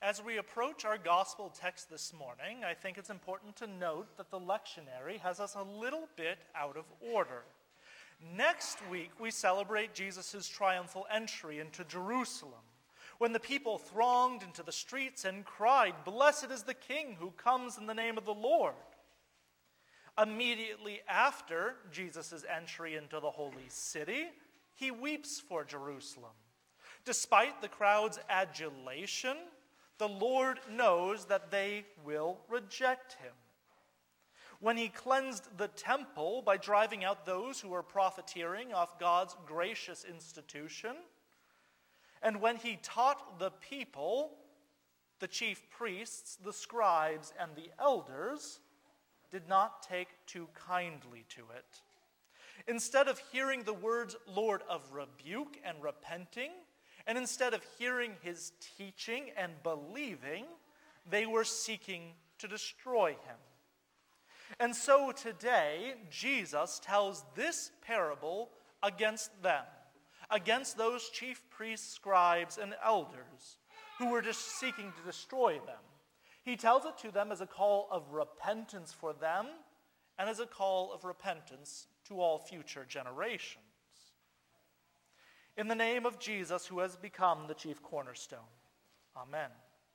As we approach our gospel text this morning, I think it's important to note that the lectionary has us a little bit out of order. Next week, we celebrate Jesus' triumphal entry into Jerusalem, when the people thronged into the streets and cried, "Blessed is the King who comes in the name of the Lord." Immediately after Jesus' entry into the holy city, he weeps for Jerusalem. Despite the crowd's adulation, the Lord knows that they will reject him. When he cleansed the temple by driving out those who were profiteering off God's gracious institution, and when he taught the people, the chief priests, the scribes, and the elders did not take too kindly to it. Instead of hearing the words, Lord, of rebuke and repenting, and instead of hearing his teaching and believing, they were seeking to destroy him. And so today, Jesus tells this parable against them, against those chief priests, scribes, and elders who were just seeking to destroy them. He tells it to them as a call of repentance for them and as a call of repentance to all future generations. In the name of Jesus, who has become the chief cornerstone. Amen.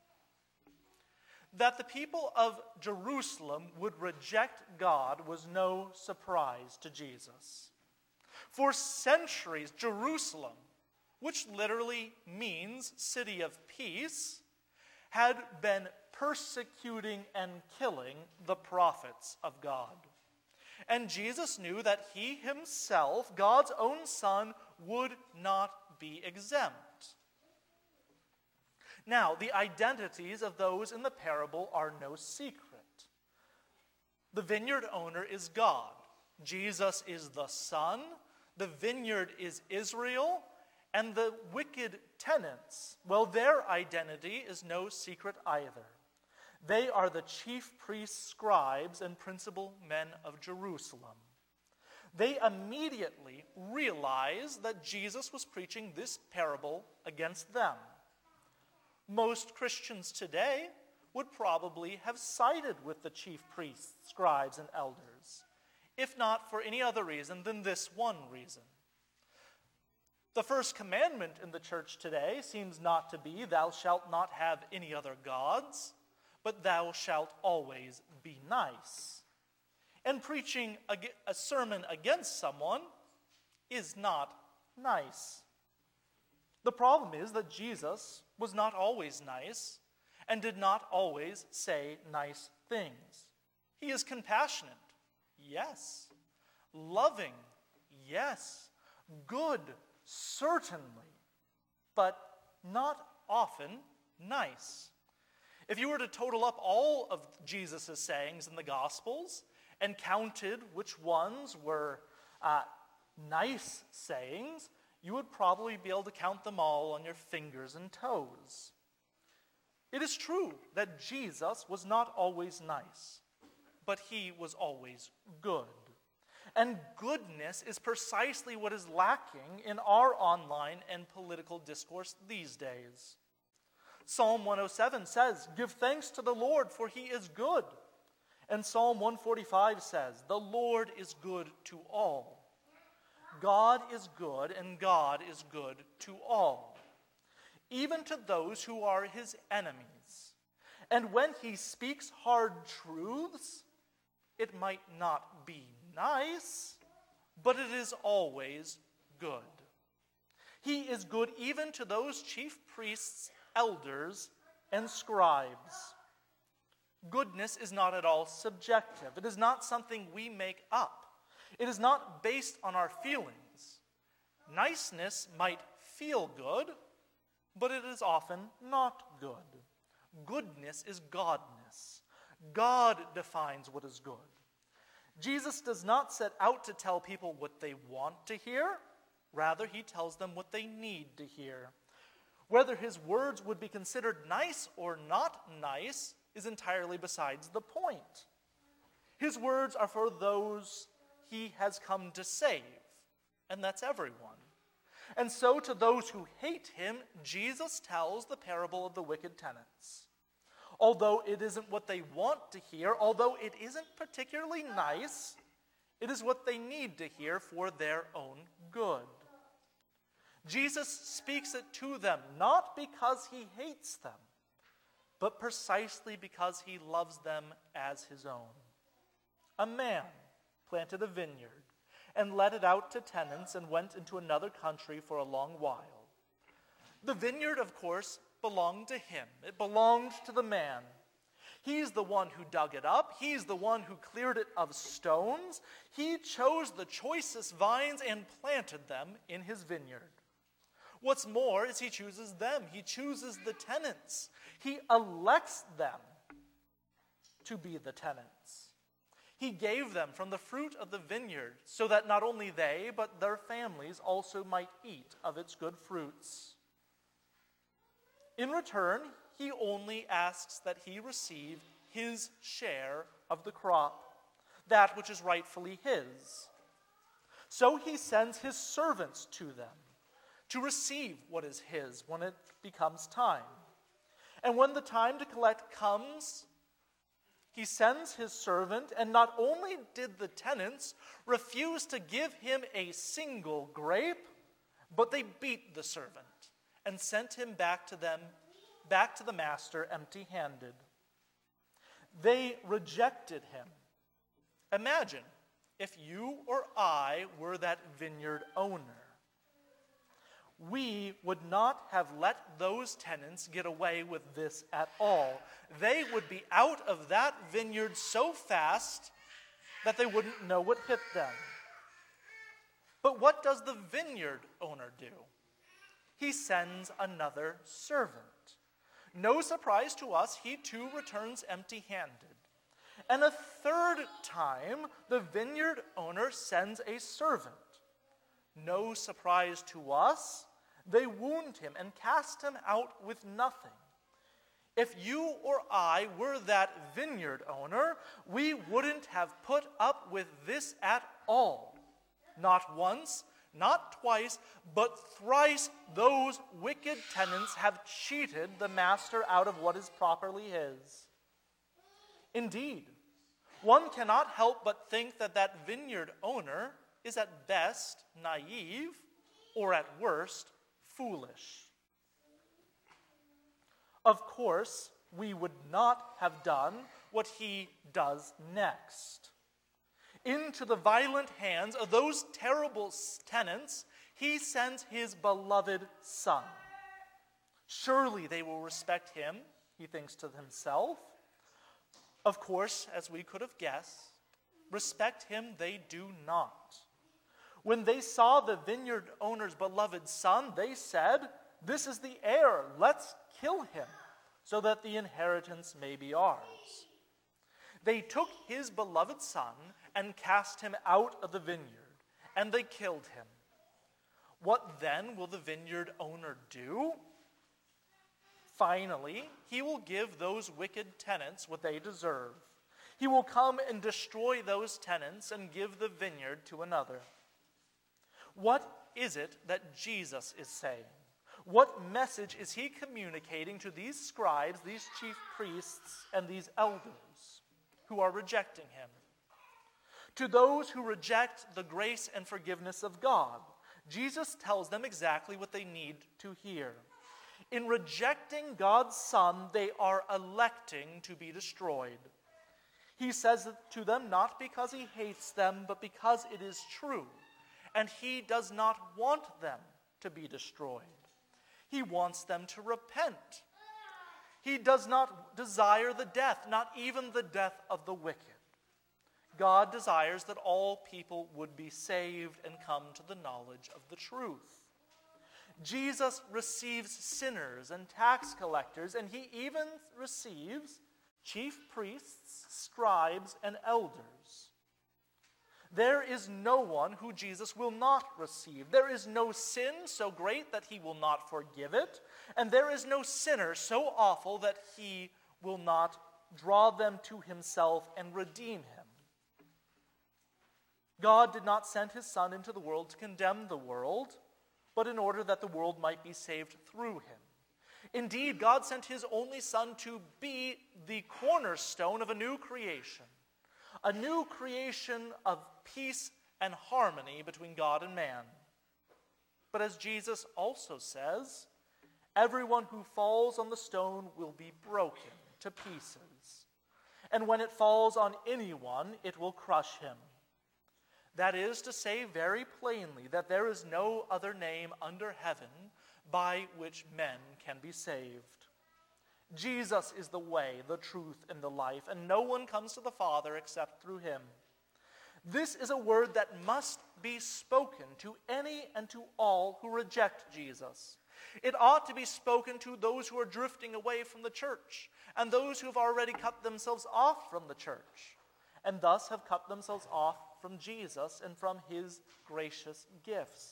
That the people of Jerusalem would reject God was no surprise to Jesus. For centuries, Jerusalem, which literally means city of peace, had been persecuting and killing the prophets of God. And Jesus knew that he himself, God's own Son, would not be exempt. Now, the identities of those in the parable are no secret. The vineyard owner is God. Jesus is the Son. The vineyard is Israel. And the wicked tenants, well, their identity is no secret either. They are the chief priests, scribes, and principal men of Jerusalem. They immediately realized that Jesus was preaching this parable against them. Most Christians today would probably have sided with the chief priests, scribes, and elders, if not for any other reason than this one reason. The first commandment in the church today seems not to be, "Thou shalt not have any other gods," but "Thou shalt always be nice." And preaching a sermon against someone is not nice. The problem is that Jesus was not always nice and did not always say nice things. He is compassionate, yes. Loving, yes. Good, certainly, but not often nice. If you were to total up all of Jesus' sayings in the Gospels and counted which ones were nice sayings, you would probably be able to count them all on your fingers and toes. It is true that Jesus was not always nice, but he was always good. And goodness is precisely what is lacking in our online and political discourse these days. Psalm 107 says, "Give thanks to the Lord, for he is good." And Psalm 145 says, "The Lord is good to all." God is good, and God is good to all, even to those who are his enemies. And when he speaks hard truths, it might not be nice, but it is always good. He is good even to those chief priests, elders, and scribes. Goodness is not at all subjective. It is not something we make up. It is not based on our feelings. Niceness might feel good, but it is often not good. Goodness is godness. God defines what is good. Jesus does not set out to tell people what they want to hear. Rather, he tells them what they need to hear. Whether his words would be considered nice or not nice is entirely besides the point. His words are for those he has come to save, and that's everyone. And so to those who hate him, Jesus tells the parable of the wicked tenants. Although it isn't what they want to hear, although it isn't particularly nice, it is what they need to hear for their own good. Jesus speaks it to them, not because he hates them, but precisely because he loves them as his own. A man planted a vineyard and let it out to tenants and went into another country for a long while. The vineyard, of course, belonged to him. It belonged to the man. He's the one who dug it up. He's the one who cleared it of stones. He chose the choicest vines and planted them in his vineyard. What's more is he chooses them. He chooses the tenants. He elects them to be the tenants. He gave them from the fruit of the vineyard so that not only they, but their families also might eat of its good fruits. In return, he only asks that he receive his share of the crop, that which is rightfully his. So he sends his servants to them to receive what is his when it becomes time. And when the time to collect comes, he sends his servant, and not only did the tenants refuse to give him a single grape, but they beat the servant and sent him back to the master empty-handed. They rejected him. Imagine if you or I were that vineyard owner. We would not have let those tenants get away with this at all. They would be out of that vineyard so fast that they wouldn't know what hit them. But what does the vineyard owner do? He sends another servant. No surprise to us, he too returns empty-handed. And a third time, the vineyard owner sends a servant. No surprise to us, they wound him and cast him out with nothing. If you or I were that vineyard owner, we wouldn't have put up with this at all. Not once, not twice, but thrice those wicked tenants have cheated the master out of what is properly his. Indeed, one cannot help but think that that vineyard owner is at best naive, or at worst, foolish. Of course, we would not have done what he does next. Into the violent hands of those terrible tenants, he sends his beloved son. Surely they will respect him, he thinks to himself. Of course, as we could have guessed, respect him they do not. When they saw the vineyard owner's beloved son, they said, "This is the heir, let's kill him, so that the inheritance may be ours." They took his beloved son and cast him out of the vineyard, and they killed him. What then will the vineyard owner do? Finally, he will give those wicked tenants what they deserve. He will come and destroy those tenants and give the vineyard to another. What is it that Jesus is saying? What message is he communicating to these scribes, these chief priests, and these elders who are rejecting him? To those who reject the grace and forgiveness of God, Jesus tells them exactly what they need to hear. In rejecting God's Son, they are electing to be destroyed. He says it to them not because he hates them, but because it is true. And he does not want them to be destroyed. He wants them to repent. He does not desire the death, not even the death of the wicked. God desires that all people would be saved and come to the knowledge of the truth. Jesus receives sinners and tax collectors, and he even receives chief priests, scribes, and elders. There is no one who Jesus will not receive. There is no sin so great that he will not forgive it, and there is no sinner so awful that he will not draw them to himself and redeem him. God did not send his Son into the world to condemn the world, but in order that the world might be saved through him. Indeed, God sent his only Son to be the cornerstone of a new creation of peace and harmony between God and man. But as Jesus also says, everyone who falls on the stone will be broken to pieces. And when it falls on anyone, it will crush him. That is to say very plainly that there is no other name under heaven by which men can be saved. Jesus is the way, the truth, and the life, and no one comes to the Father except through him. This is a word that must be spoken to any and to all who reject Jesus. It ought to be spoken to those who are drifting away from the church, and those who have already cut themselves off from the church, and thus have cut themselves off from Jesus and from his gracious gifts.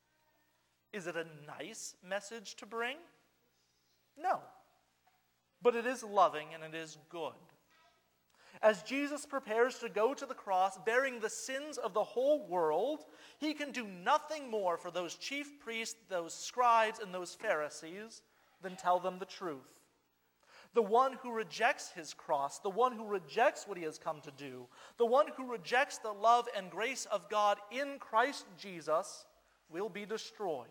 Is it a nice message to bring? No. But it is loving and it is good. As Jesus prepares to go to the cross bearing the sins of the whole world, he can do nothing more for those chief priests, those scribes, and those Pharisees than tell them the truth. The one who rejects his cross, the one who rejects what he has come to do, the one who rejects the love and grace of God in Christ Jesus will be destroyed.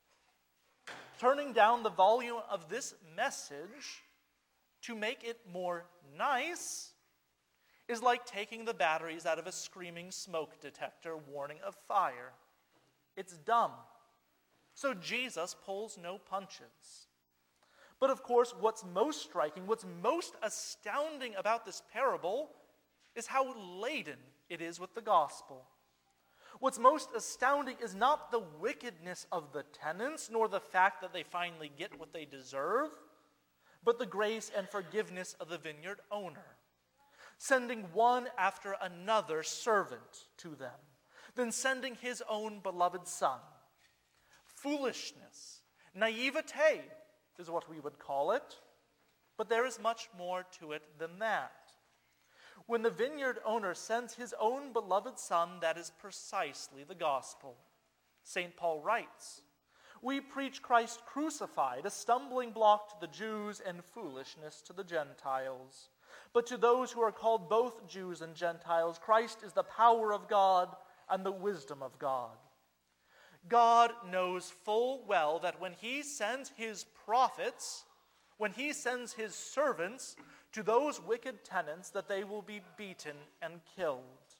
Turning down the volume of this message to make it more nice is like taking the batteries out of a screaming smoke detector warning of fire. It's dumb. So Jesus pulls no punches. But of course, what's most striking, what's most astounding about this parable is how laden it is with the gospel. What's most astounding is not the wickedness of the tenants, nor the fact that they finally get what they deserve, but the grace and forgiveness of the vineyard owner, sending one after another servant to them, then sending his own beloved Son. Foolishness, naivete is what we would call it, but there is much more to it than that. When the vineyard owner sends his own beloved Son, that is precisely the gospel. St. Paul writes, "We preach Christ crucified, a stumbling block to the Jews and foolishness to the Gentiles. But to those who are called both Jews and Gentiles, Christ is the power of God and the wisdom of God." God knows full well that when he sends his prophets, when he sends his servants to those wicked tenants, that they will be beaten and killed.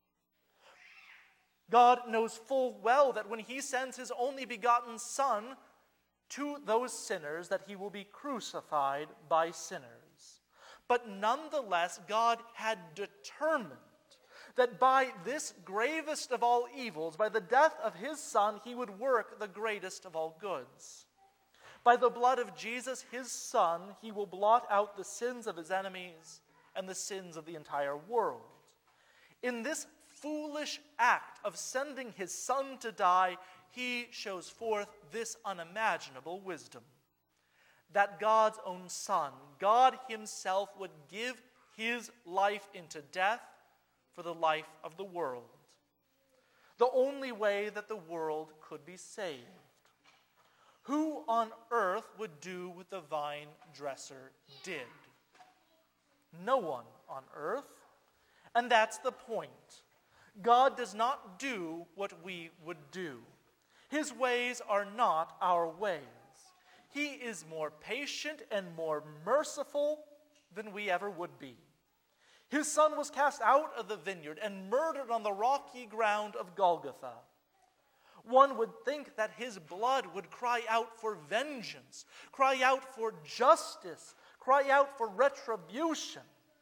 God knows full well that when he sends his only begotten Son to those sinners, that he will be crucified by sinners. But nonetheless, God had determined that by this gravest of all evils, by the death of his Son, he would work the greatest of all goods. By the blood of Jesus, his Son, he will blot out the sins of his enemies and the sins of the entire world. In this foolish act of sending his Son to die, he shows forth this unimaginable wisdom: that God's own Son, God himself, would give his life into death for the life of the world, the only way that the world could be saved. Who on earth would do what the vine dresser did? No one on earth. And that's the point. God does not do what we would do. His ways are not our ways. He is more patient and more merciful than we ever would be. His Son was cast out of the vineyard and murdered on the rocky ground of Golgotha. One would think that his blood would cry out for vengeance, cry out for justice, cry out for retribution.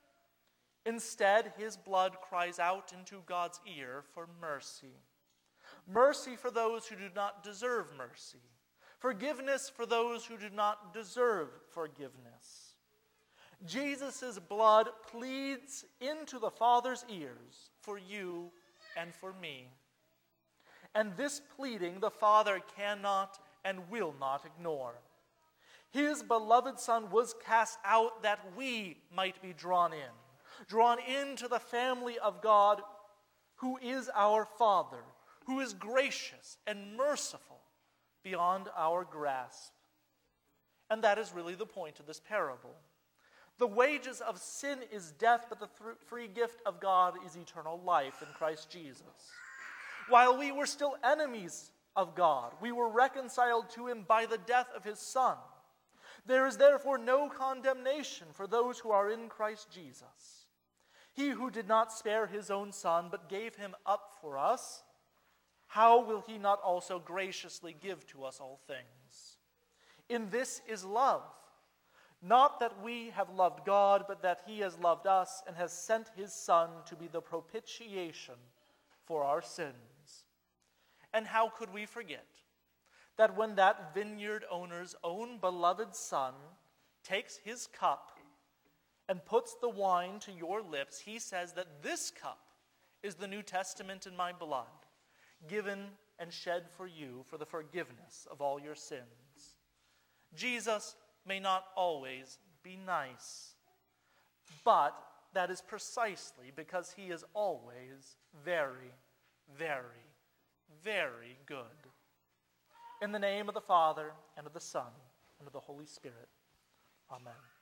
Instead, his blood cries out into God's ear for mercy. Mercy for those who do not deserve mercy. Forgiveness for those who do not deserve forgiveness. Jesus' blood pleads into the Father's ears for you and for me. And this pleading the Father cannot and will not ignore. His beloved Son was cast out that we might be drawn into the family of God, who is our Father, who is gracious and merciful, beyond our grasp. And that is really the point of this parable. The wages of sin is death, but the free gift of God is eternal life in Christ Jesus. While we were still enemies of God, we were reconciled to him by the death of his Son. There is therefore no condemnation for those who are in Christ Jesus. He who did not spare his own Son, but gave him up for us, how will he not also graciously give to us all things? In this is love. Not that we have loved God, but that he has loved us and has sent his Son to be the propitiation for our sins. And how could we forget that when that vineyard owner's own beloved Son takes his cup and puts the wine to your lips, he says that this cup is the New Testament in my blood, given and shed for you for the forgiveness of all your sins. Jesus may not always be nice, but that is precisely because he is always very, very, very good. In the name of the Father, and of the Son, and of the Holy Spirit. Amen.